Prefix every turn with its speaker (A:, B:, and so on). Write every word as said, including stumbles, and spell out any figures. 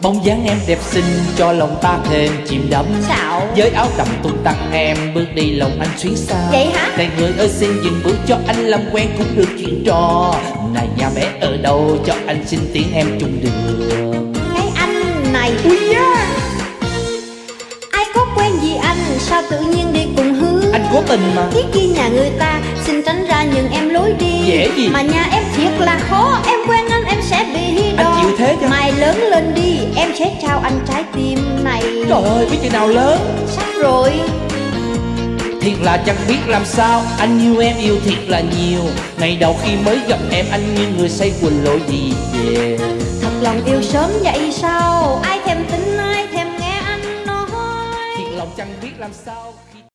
A: Bóng dáng em đẹp xinh cho lòng ta thêm chìm đắm.
B: Sao?
A: Với áo đầm tung tăng em bước đi lòng anh xuyến xa.
B: Vậy hả?
A: Này người ơi xin dừng bước cho anh làm quen cũng được chuyện trò. Này nhà bé ở đâu cho anh xin tiếng em chung đường.
B: Cái anh này
A: Ui da,
B: ai có quen gì anh sao tự nhiên đi cùng hướng.
A: anh cố tình mà.
B: Thiết kia nhà người ta xin tránh ra nhường em lối đi.
A: Dễ gì
B: mà nhà em thiệt là khó, em quen anh em sẽ bị đo.
A: anh chịu thế chứ.
B: Mai lớn lên đi em sẽ trao anh trái tim này.
A: Trời ơi biết chừng nào lớn.
B: Sắp rồi.
A: Thiệt là chẳng biết làm sao, anh yêu em yêu thiệt là nhiều. Ngày đầu khi mới gặp em anh như người say quỳnh lội gì về.
B: Thật lòng yêu sớm vậy sao, ai thèm tin ai thèm nghe anh nói.
A: Thiệt lòng chẳng biết làm sao.